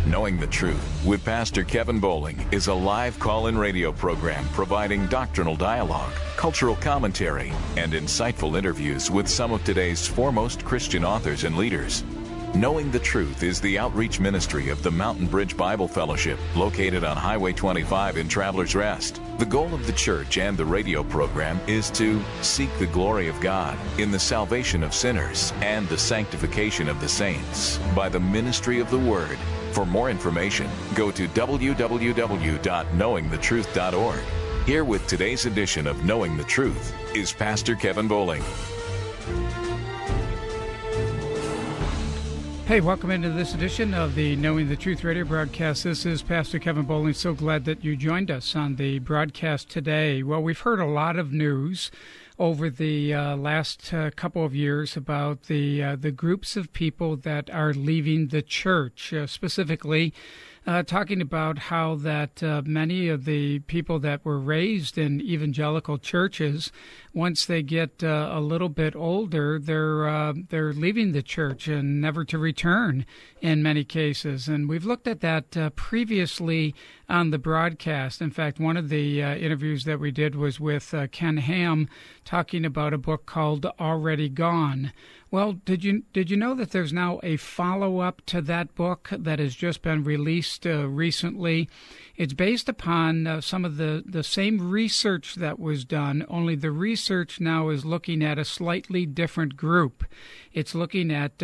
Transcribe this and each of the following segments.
Knowing the Truth with Pastor Kevin Bowling is a live call-in radio program providing doctrinal dialogue, cultural commentary, and insightful interviews with some of today's foremost Christian authors and leaders. Knowing the Truth is the outreach ministry of the Mountain Bridge Bible Fellowship, located on Highway 25 in Travelers Rest. The goal of the church and the radio program is to seek the glory of God in the salvation of sinners and the sanctification of the saints by the ministry of the Word. For more information, go to www.knowingthetruth.org. Here with today's edition of Knowing the Truth is Pastor Kevin Bowling. Hey, welcome into this edition of the Knowing the Truth radio broadcast. This is Pastor Kevin Bowling. So glad that you joined us on the broadcast today. Well, we've heard a lot of news over the last couple of years about the groups of people that are leaving the church, specifically talking about how that many of the people that were raised in evangelical churches, once they get a little bit older, they're leaving the church and never to return in many cases. And we've looked at that previously on the broadcast. In fact, one of the interviews that we did was with Ken Ham, talking about a book called Already Gone. Well, did you know that there's now a follow-up to that book that has just been released recently? It's based upon some of the same research that was done, only the research now is looking at a slightly different group. It's looking at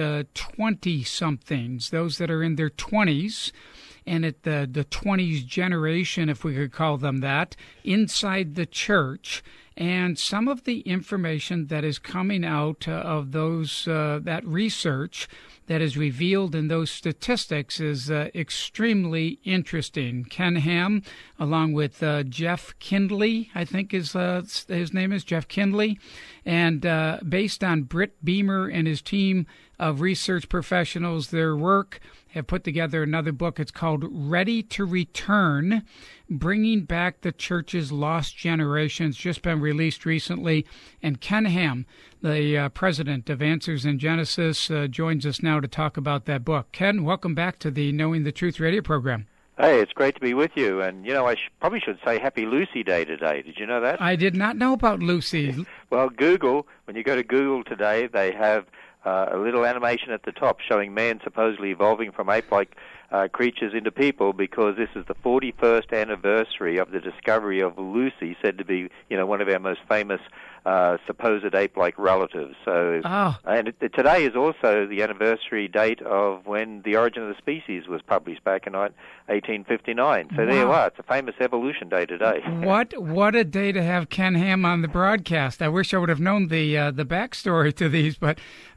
20-somethings, those that are in their 20s, and at the 20s generation, if we could call them that, inside the church. And some of the information that is coming out of those that research that is revealed in those statistics is extremely interesting. Ken Ham, along with Jeff Kindley, I think his name is Jeff Kindley, and based on Britt Beamer and his team of research professionals, their work, have put together another book. It's called Ready to Return, Bringing Back the Church's Lost Generations, just been released recently. And Ken Ham, the president of Answers in Genesis, joins us now to talk about that book. Ken, welcome back to the Knowing the Truth radio program. Hey, it's great to be with you. And, you know, I probably should say Happy Lucy Day today. Did you know that? I did not know about Lucy. Well, Google, when you go to Google today, they have a little animation at the top showing man supposedly evolving from ape-like creatures into people, because this is the 41st anniversary of the discovery of Lucy, said to be, you know, one of our most famous supposed ape-like relatives. So, and today is also the anniversary date of when The Origin of the Species was published back in 1859. So there you are. It's a famous evolution day today. What a day to have Ken Ham on the broadcast. I wish I would have known the backstory to these, but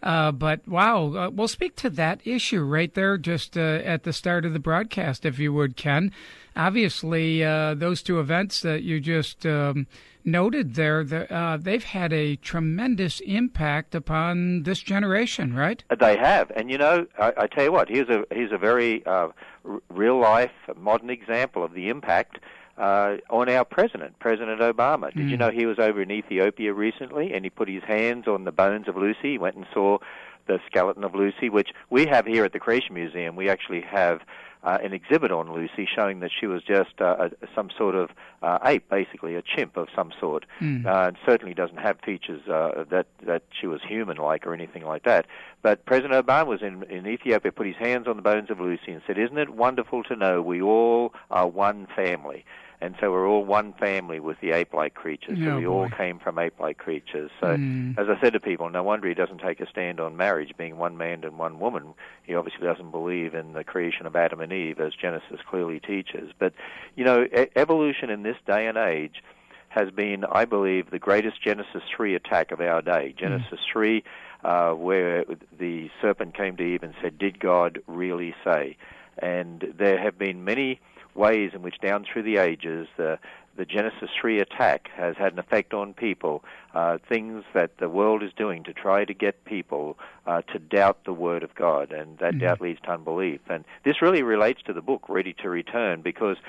wow. We'll speak to that issue right there just at the start of the broadcast, if you would, Ken. Obviously, those two events that you just noted there, they've had a tremendous impact upon this generation, right? They have, and you know, I tell you what, here's a very real-life, modern example of the impact on our President Obama. Did you know he was over in Ethiopia recently, and he put his hands on the bones of Lucy? He went and saw the skeleton of Lucy, which we have here at the Creation Museum. We actually have an exhibit on Lucy showing that she was just some sort of ape, basically a chimp of some sort. And certainly doesn't have features that she was human-like or anything like that. But President Obama was in Ethiopia, put his hands on the bones of Lucy and said, "Isn't it wonderful to know we all are one family?" And so we're all one family with the ape-like creatures. So we all came from ape-like creatures. So as I said to people, no wonder he doesn't take a stand on marriage being one man and one woman. He obviously doesn't believe in the creation of Adam and Eve, as Genesis clearly teaches. But, you know, evolution in this day and age has been, I believe, the greatest Genesis 3 attack of our day. Genesis 3, where the serpent came to Eve and said, "Did God really say?" And there have been many ways in which down through the ages the Genesis 3 attack has had an effect on people, things that the world is doing to try to get people to doubt the Word of God, and that doubt leads to unbelief. And this really relates to the book, Ready to Return, because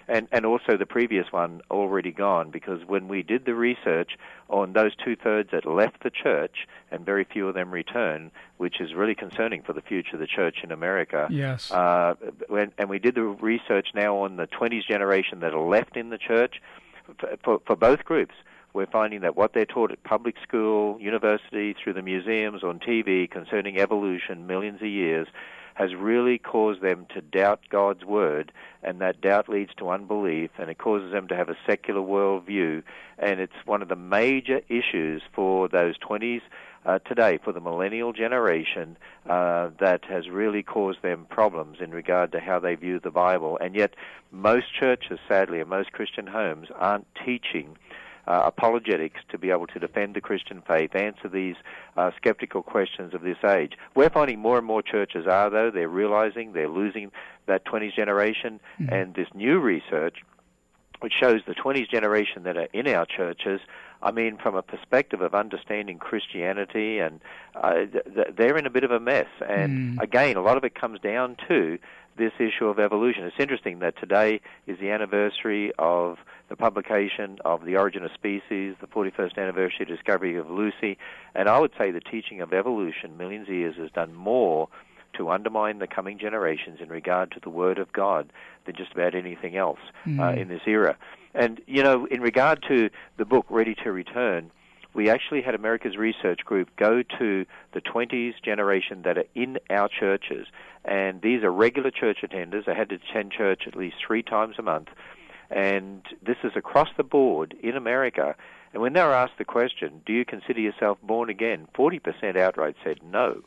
and also the previous one already gone, because when we did the research on those 2/3 that left the church, and very few of them returned, which is really concerning for the future of the church in America. Yes. And we did the research now on the 20s generation that are left in the church. For both groups, we're finding that what they're taught at public school, university, through the museums, on TV, concerning evolution millions of years, has really caused them to doubt God's word, and that doubt leads to unbelief, and it causes them to have a secular worldview, and it's one of the major issues for those 20s today, for the millennial generation, that has really caused them problems in regard to how they view the Bible. And yet most churches, sadly, and most Christian homes aren't teaching apologetics to be able to defend the Christian faith, answer these skeptical questions of this age. We're finding more and more churches are, though. They're realizing they're losing that 20s generation, and this new research, which shows the 20s generation that are in our churches, I mean, from a perspective of understanding Christianity, and they're in a bit of a mess. And again, a lot of it comes down to this issue of evolution. It's interesting that today is the anniversary of the publication of The Origin of Species, the 41st anniversary of the discovery of Lucy, and I would say the teaching of evolution millions of years has done more to undermine the coming generations in regard to the Word of God than just about anything else in this era. And, you know, in regard to the book Ready to Return, we actually had America's Research Group go to the 20s generation that are in our churches, and these are regular church attenders. They had to attend church at least 3 times a month, and this is across the board in America. And when they were asked the question, do you consider yourself born again, 40% outright said no.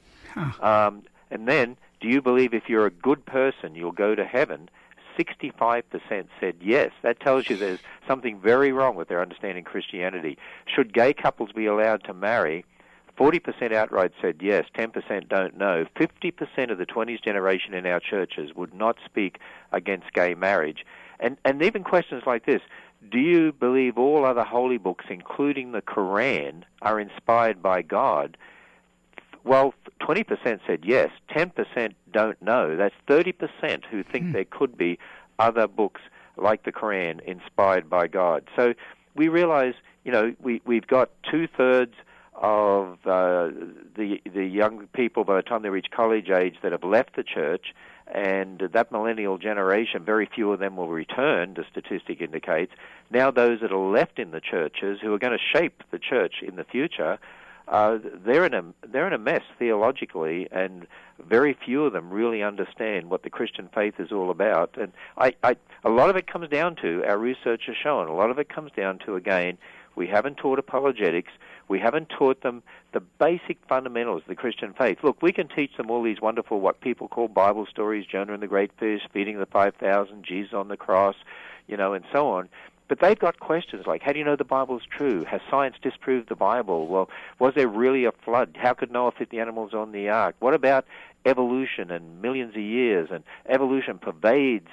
And then, do you believe if you're a good person, you'll go to heaven? 65% said yes. That tells you there's something very wrong with their understanding Christianity. Should gay couples be allowed to marry? 40% outright said yes, 10% don't know. 50% of the 20s generation in our churches would not speak against gay marriage. And even questions like this: do you believe all other holy books, including the Quran, are inspired by God? Well, 20% said yes, 10% don't know. That's 30% who think there could be other books like the Quran inspired by God. So we realize, you know, we've got 2/3 of the young people by the time they reach college age that have left the church, and that millennial generation, very few of them will return, the statistic indicates. Now those that are left in the churches who are going to shape the church in the future, they're in a mess theologically, and very few of them really understand what the Christian faith is all about. And a lot of it comes down to, our research has shown, a lot of it comes down to, again, we haven't taught apologetics. We haven't taught them the basic fundamentals of the Christian faith. Look, we can teach them all these wonderful, what people call Bible stories, Jonah and the great fish, feeding the 5,000, Jesus on the cross, you know, and so on. But they've got questions like, how do you know the Bible's true? Has science disproved the Bible? Well, was there really a flood? How could Noah fit the animals on the ark? What about evolution and millions of years? And evolution pervades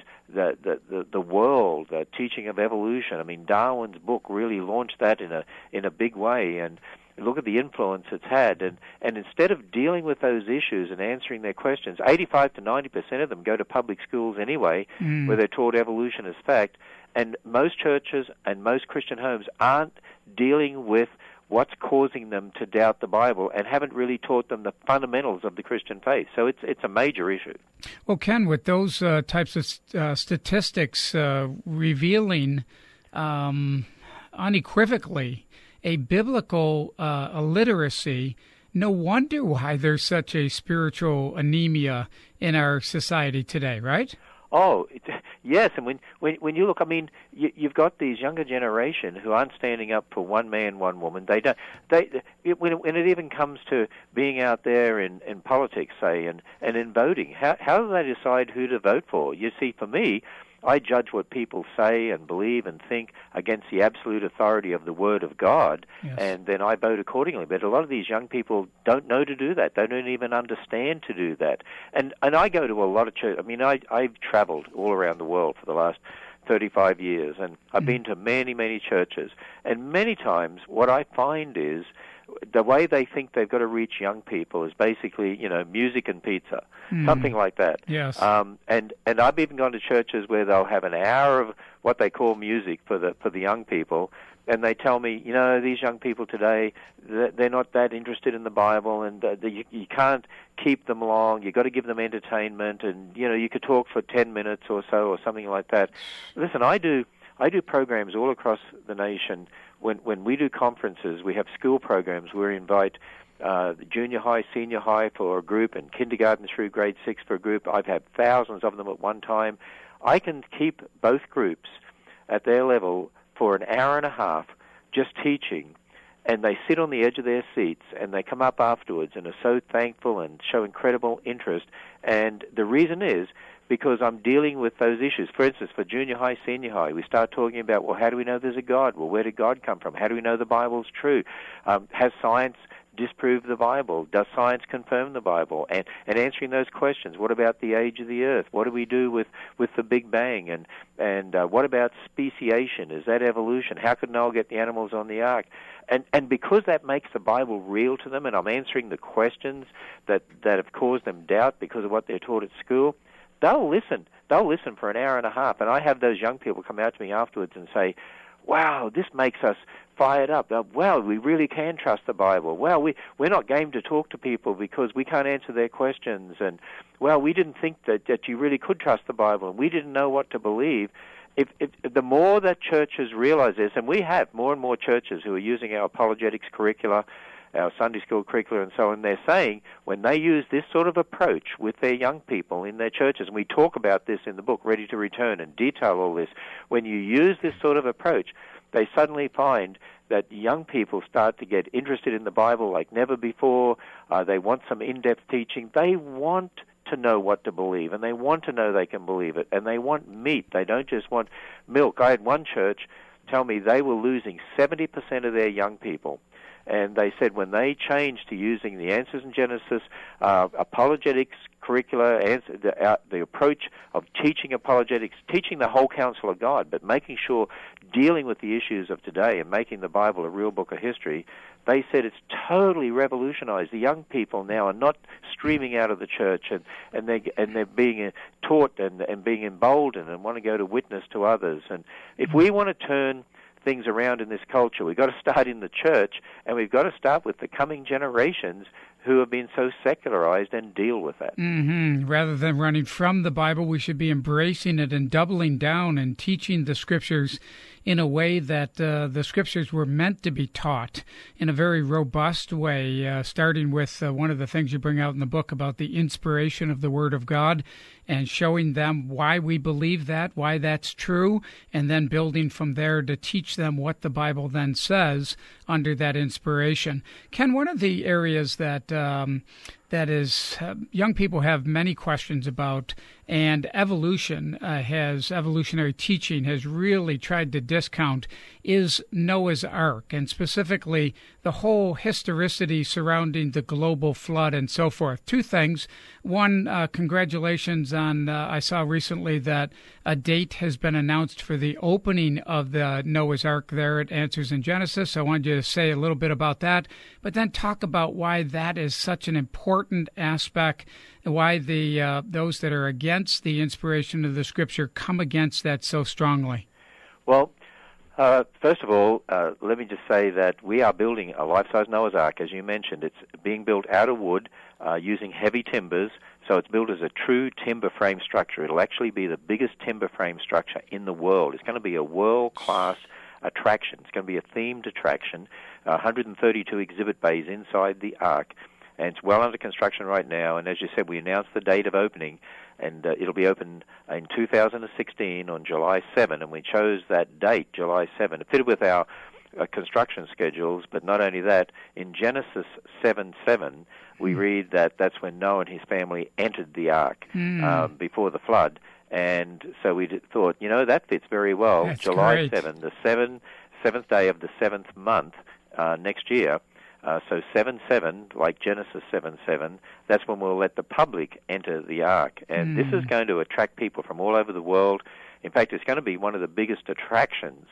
the world, the teaching of evolution. I mean, Darwin's book really launched that in a big way, and look at the influence it's had. And instead of dealing with those issues and answering their questions, 85 to 90% of them go to public schools anyway, where they're taught evolution as fact. And most churches and most Christian homes aren't dealing with what's causing them to doubt the Bible, and haven't really taught them the fundamentals of the Christian faith. So it's a major issue. Well, Ken, with those types of statistics revealing unequivocally a biblical illiteracy, no wonder why there's such a spiritual anemia in our society today, right? Oh, yes, and when you look, I mean, you've got these younger generation who aren't standing up for one man, one woman. When it even comes to being out there in politics, say, and in voting, how do they decide who to vote for? You see, for me, I judge what people say and believe and think against the absolute authority of the Word of God, yes, and then I vote accordingly. But a lot of these young people don't know to do that. They don't even understand to do that. And I go to a lot of churches. I mean, I've traveled all around the world for the last 35 years, and I've been to many, many churches. And many times what I find is the way they think they've got to reach young people is basically, you know, music and pizza, something like that. Yes. And I've even gone to churches where they'll have an hour of what they call music for the young people. And they tell me, these young people today, they're not that interested in the Bible, and you can't keep them long. You've got to give them entertainment, and, you could talk for 10 minutes or so or something like that. Listen, I do programs all across the nation. When we do conferences, we have school programs where we invite junior high, senior high for a group, and kindergarten through grade 6 for a group. I've had thousands of them at one time. I can keep both groups at their level for an hour and a half just teaching, and they sit on the edge of their seats, and they come up afterwards and are so thankful and show incredible interest. And the reason is because I'm dealing with those issues. For instance, for junior high, senior high, we start talking about, well, how do we know there's a God? Well, where did God come from? How do we know the Bible's true? Has science disprove the Bible? Does science confirm the Bible? And answering those questions. What about the age of the earth? What do we do with the Big Bang? And what about speciation? Is that evolution? How could Noah get the animals on the ark? And because that makes the Bible real to them, and I'm answering the questions that have caused them doubt because of what they're taught at school, they'll listen. They'll listen for an hour and a half. And I have those young people come out to me afterwards and say, wow, this makes us fired up. Wow, we really can trust the Bible. Wow, we're not game to talk to people because we can't answer their questions. And, well, we didn't think that you really could trust the Bible, and we didn't know what to believe. If the more that churches realize this, and we have more and more churches who are using our apologetics curricula, our Sunday school curricula and so on, they're saying when they use this sort of approach with their young people in their churches, and we talk about this in the book, Ready to Return, and detail all this, when you use this sort of approach, they suddenly find that young people start to get interested in the Bible like never before. They want some in-depth teaching. They want to know what to believe, and they want to know they can believe it, and they want meat. They don't just want milk. I had one church tell me they were losing 70% of their young people. And they said when they changed to using the Answers in Genesis, apologetics curricula, the approach of teaching apologetics, teaching the whole counsel of God, but making sure dealing with the issues of today and making the Bible a real book of history, they said it's totally revolutionized. The young people now are not streaming out of the church, and they're being taught and being emboldened and want to go to witness to others. And if we want to turn things around in this culture, we've got to start in the church, and we've got to start with the coming generations who have been so secularized and deal with that. Mm-hmm. Rather than running from the Bible, we should be embracing it and doubling down and teaching the Scriptures in a way that the Scriptures were meant to be taught in a very robust way, starting with one of the things you bring out in the book about the inspiration of the Word of God and showing them why we believe that, why that's true, and then building from there to teach them what the Bible then says under that inspiration. Ken, one of the areas that young people have many questions about, and evolutionary teaching has really tried to discount, is Noah's Ark, and specifically the whole historicity surrounding the global flood and so forth. Two things. One, congratulations on, I saw recently that a date has been announced for the opening of the Noah's Ark there at Answers in Genesis. So I wanted you to say a little bit about that, but then talk about why that is such an important aspect, and why the those that are against the inspiration of the Scripture come against that so strongly. Well, first of all, let me just say that we are building a life-size Noah's Ark, as you mentioned. It's being built out of wood using heavy timbers, so it's built as a true timber frame structure. It'll actually be the biggest timber frame structure in the world. It's going to be a world-class attraction. It's going to be a themed attraction, 132 exhibit bays inside the Ark, and it's well under construction right now. And as you said, we announced the date of opening, and it'll be open in 2016 on July 7, and we chose that date, July 7. It fitted with our construction schedules, but not only that, in Genesis 7:7, we read that that's when Noah and his family entered the Ark before the flood. And so we thought, that fits very well. That's July great. 7, the seventh day of the seventh month next year. So 7:7, like Genesis 7:7, that's when we'll let the public enter the Ark. And this is going to attract people from all over the world. In fact, it's going to be one of the biggest attractions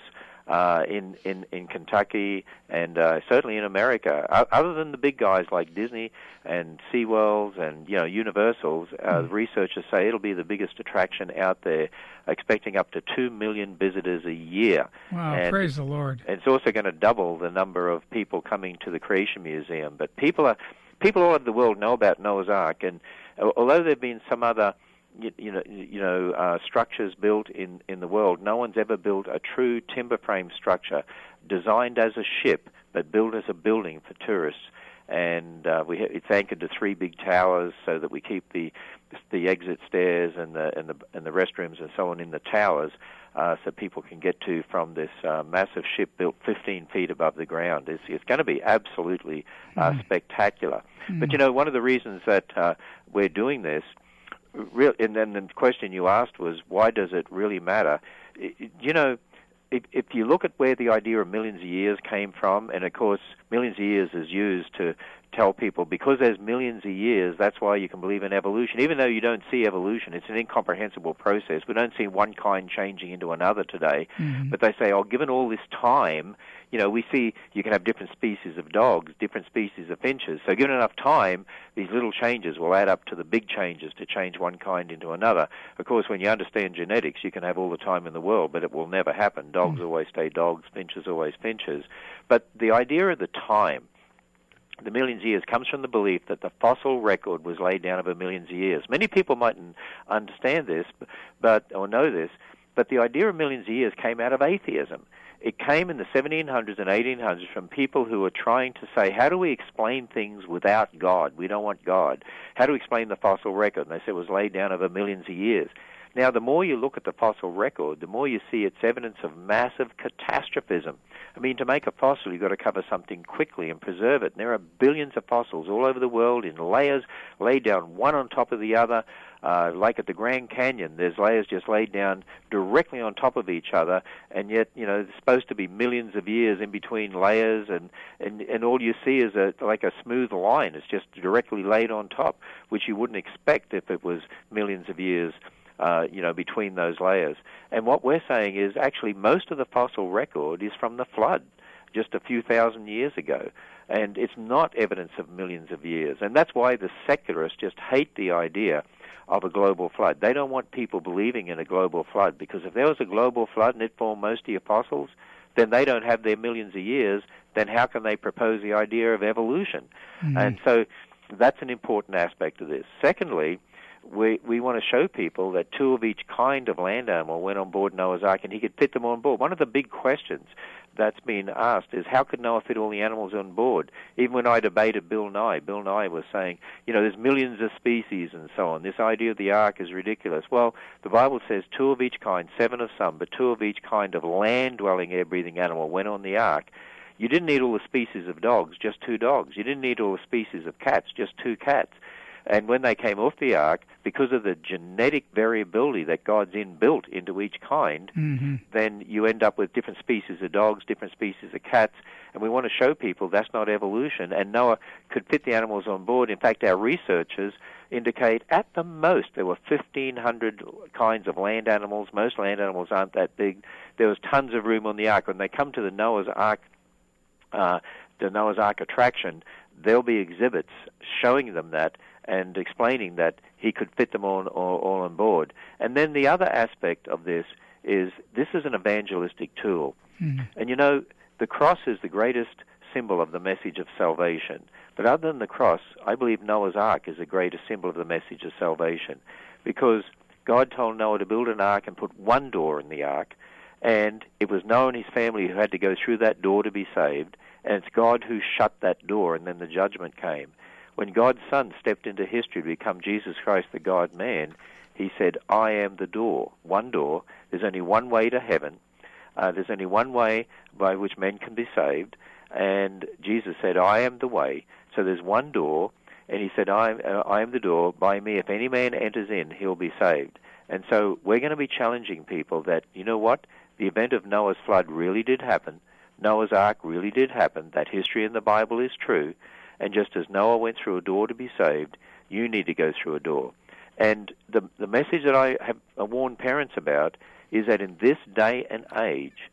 in Kentucky and certainly in America. Other than the big guys like Disney and SeaWorlds and Universals, researchers say it'll be the biggest attraction out there, expecting up to 2 million visitors a year. Wow, and praise the Lord. it's also going to double the number of people coming to the Creation Museum. But people all over the world know about Noah's Ark, and although there have been some other structures built in the world, no one's ever built a true timber frame structure designed as a ship but built as a building for tourists. And it's anchored to 3 big towers so that we keep the exit stairs and the restrooms and so on in the towers, so people can get to from this massive ship built 15 feet above the ground. It's going to be absolutely spectacular. But one of the reasons that we're doing this, and then the question you asked was, why does it really matter? If you look at where the idea of millions of years came from, and of course millions of years is used to tell people because there's millions of years, that's why you can believe in evolution. Even though you don't see evolution, it's an incomprehensible process. We don't see one kind changing into another today. But they say, given all this time, we see you can have different species of dogs, different species of finches. So given enough time, these little changes will add up to the big changes to change one kind into another. Of course, when you understand genetics, you can have all the time in the world, but it will never happen. Dogs always stay dogs, finches always finches. But the idea of the time, the millions of years, comes from the belief that the fossil record was laid down over millions of years. Many people mightn't understand this or know this, but the idea of millions of years came out of atheism. It came in the 1700s and 1800s from people who were trying to say, how do we explain things without God? We don't want God. How do we explain the fossil record? And they said it was laid down over millions of years. Now, the more you look at the fossil record, the more you see it's evidence of massive catastrophism. I mean, to make a fossil, you've got to cover something quickly and preserve it. And there are billions of fossils all over the world in layers, laid down one on top of the other. Like at the Grand Canyon, there's layers just laid down directly on top of each other, and yet, it's supposed to be millions of years in between layers, and all you see is like a smooth line. It's just directly laid on top, which you wouldn't expect if it was millions of years between those layers. And what we're saying is actually most of the fossil record is from the flood just a few thousand years ago. And it's not evidence of millions of years. And that's why the secularists just hate the idea of a global flood. They don't want people believing in a global flood, because if there was a global flood and it formed most of your fossils, then they don't have their millions of years. Then how can they propose the idea of evolution? And so that's an important aspect of this. Secondly, we want to show people that 2 of each kind of land animal went on board Noah's Ark, and he could fit them on board. One of the big questions that's been asked is, how could Noah fit all the animals on board? Even when I debated Bill Nye was saying, there's millions of species and so on. This idea of the ark is ridiculous. Well, the Bible says 2 of each kind, 7 of some, but 2 of each kind of land-dwelling, air-breathing animal went on the ark. You didn't need all the species of dogs, just 2 dogs. You didn't need all the species of cats, just 2 cats. And when they came off the ark, because of the genetic variability that God's inbuilt into each kind, then you end up with different species of dogs, different species of cats. And we want to show people that's not evolution. And Noah could fit the animals on board. In fact, our researchers indicate at the most there were 1,500 kinds of land animals. Most land animals aren't that big. There was tons of room on the ark. When they come to the Noah's Ark attraction, there'll be exhibits showing them that and explaining that he could fit them all on board. And then the other aspect of this is an evangelistic tool. And the cross is the greatest symbol of the message of salvation. But other than the cross, I believe Noah's Ark is the greatest symbol of the message of salvation, because God told Noah to build an ark and put one door in the ark, and it was Noah and his family who had to go through that door to be saved, and it's God who shut that door, and then the judgment came. When God's Son stepped into history to become Jesus Christ, the God-man, he said, I am the door, one door. There's only one way to heaven. There's only one way by which men can be saved. And Jesus said, I am the way. So there's one door, and he said, I am the door. By me, if any man enters in, he'll be saved. And so we're going to be challenging people that, you know what, the event of Noah's flood really did happen. Noah's Ark really did happen. That history in the Bible is true. And just as Noah went through a door to be saved, you need to go through a door. And the message that I have warned parents about is that in this day and age,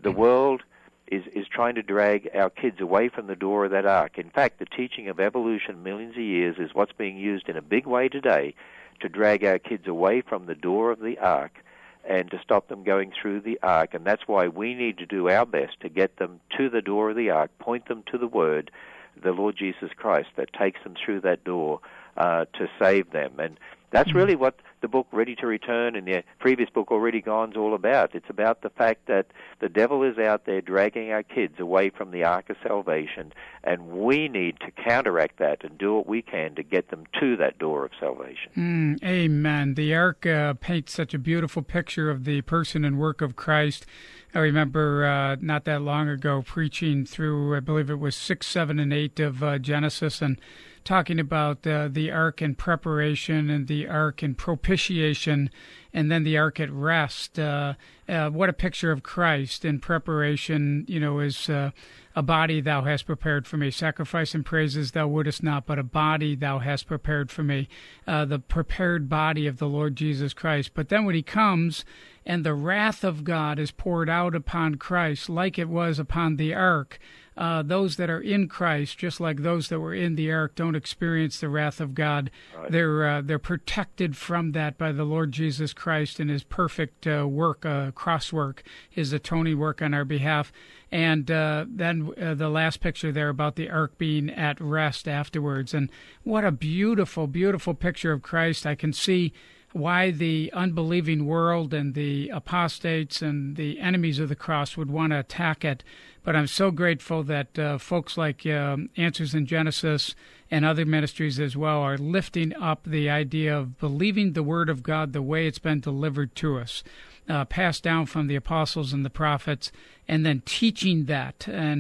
The world is trying to drag our kids away from the door of that ark. In fact, the teaching of evolution millions of years is what's being used in a big way today to drag our kids away from the door of the ark and to stop them going through the ark. And that's why we need to do our best to get them to the door of the ark, point them to the Word, the Lord Jesus Christ, that takes them through that door to save them. And that's really what the book Ready to Return and the previous book Already Gone is all about. It's about the fact that the devil is out there dragging our kids away from the ark of salvation, and we need to counteract that and do what we can to get them to that door of salvation. Amen. The ark paints such a beautiful picture of the person and work of Christ. I remember not that long ago preaching through, I believe it was 6, 7, and 8 of Genesis, and talking about the ark and preparation and the ark and propitiation and then the ark at rest. What a picture of Christ in preparation, is a body thou hast prepared for me. Sacrifice and praises thou wouldest not, but a body thou hast prepared for me. The prepared body of the Lord Jesus Christ. But then when he comes and the wrath of God is poured out upon Christ like it was upon the ark, those that are in Christ, just like those that were in the ark, don't experience the wrath of God. Right. They're protected from that by the Lord Jesus Christ and his perfect work, cross work, his atoning work on our behalf. And then the last picture there about the ark being at rest afterwards. And what a beautiful, beautiful picture of Christ. I can see why the unbelieving world and the apostates and the enemies of the cross would want to attack it. But I'm so grateful that folks like Answers in Genesis and other ministries as well are lifting up the idea of believing the Word of God the way it's been delivered to us, passed down from the apostles and the prophets, and then teaching that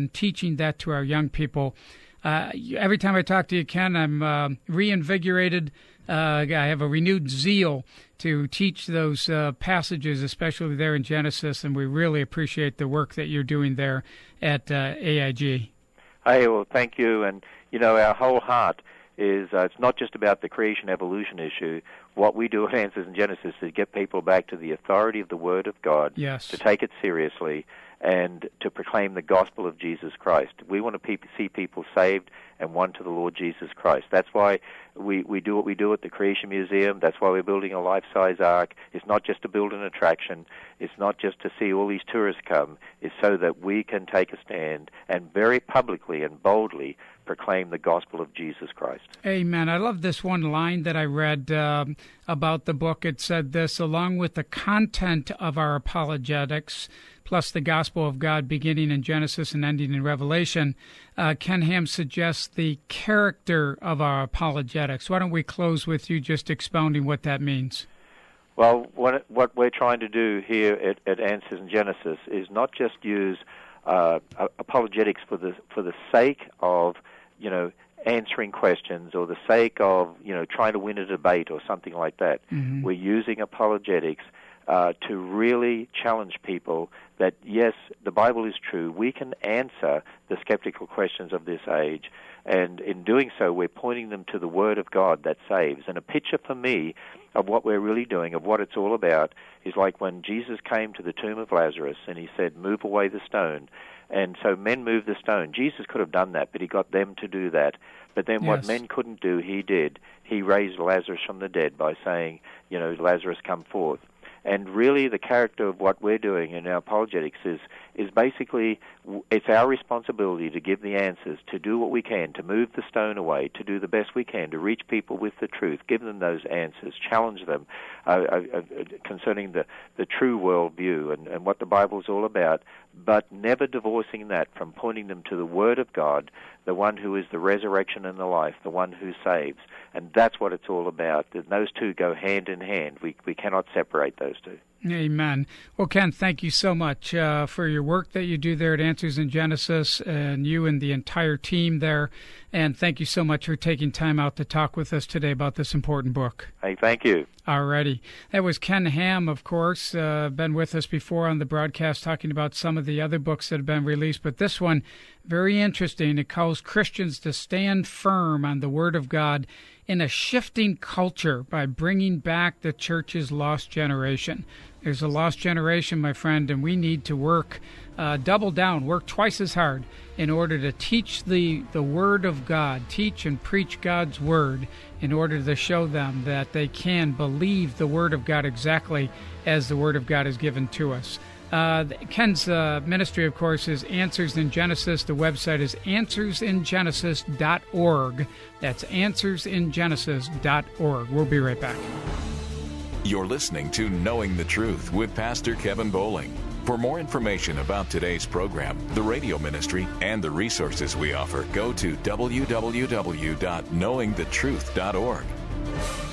to our young people. Every time I talk to you, Ken, I'm reinvigorated. I have a renewed zeal to teach those passages, especially there in Genesis, and we really appreciate the work that you're doing there at AIG. Hey, well, thank you. And, our whole heart is it's not just about the creation-evolution issue. What we do at Answers in Genesis is get people back to the authority of the Word of God, yes, to take it seriously, and to proclaim the gospel of Jesus Christ. We want to see people saved and won to the Lord Jesus Christ. That's why we do what we do at the Creation Museum. That's why we're building a life-size ark. It's not just to build an attraction. It's not just to see all these tourists come. It's so that we can take a stand and very publicly and boldly proclaim the gospel of Jesus Christ. Amen. I love this one line that I read about the book. It said this: along with the content of our apologetics, plus the gospel of God beginning in Genesis and ending in Revelation, Ken Ham suggests the character of our apologetics. Why don't we close with you just expounding what that means? Well, what we're trying to do here at Answers in Genesis is not just use apologetics for the sake of answering questions or the sake of trying to win a debate or something like that. Mm-hmm. We're using apologetics to really challenge people that, yes, the Bible is true. We can answer the skeptical questions of this age, and in doing so, we're pointing them to the Word of God that saves. And a picture for me of what we're really doing, of what it's all about, is like when Jesus came to the tomb of Lazarus and he said, "Move away the stone." And so men moved the stone. Jesus could have done that, but he got them to do that. But then what men couldn't do, he did. He raised Lazarus from the dead by saying, Lazarus, come forth. And really the character of what we're doing in our apologetics is basically, it's our responsibility to give the answers, to do what we can, to move the stone away, to do the best we can, to reach people with the truth, give them those answers, challenge them concerning the true worldview and what the Bible's all about, but never divorcing that from pointing them to the Word of God, the one who is the resurrection and the life, the one who saves. And that's what it's all about. Those two go hand in hand. We cannot separate those two. Amen. Well, Ken, thank you so much for your work that you do there at Answers in Genesis, and you and the entire team there. And thank you so much for taking time out to talk with us today about this important book. Hey, thank you. All righty. That was Ken Ham, of course, been with us before on the broadcast talking about some of the other books that have been released. But this one, Very interesting. It calls Christians to stand firm on the Word of God in a shifting culture by bringing back the church's lost generation. There's a lost generation, my friend, and we need to work, double down, work twice as hard in order to teach the Word of God, teach and preach God's Word in order to show them that they can believe the Word of God exactly as the Word of God is given to us. Ken's ministry, of course, is Answers in Genesis. The website is answersingenesis.org. That's answersingenesis.org. We'll be right back. You're listening to Knowing the Truth with Pastor Kevin Bowling. For more information about today's program, the radio ministry, and the resources we offer, go to www.knowingthetruth.org.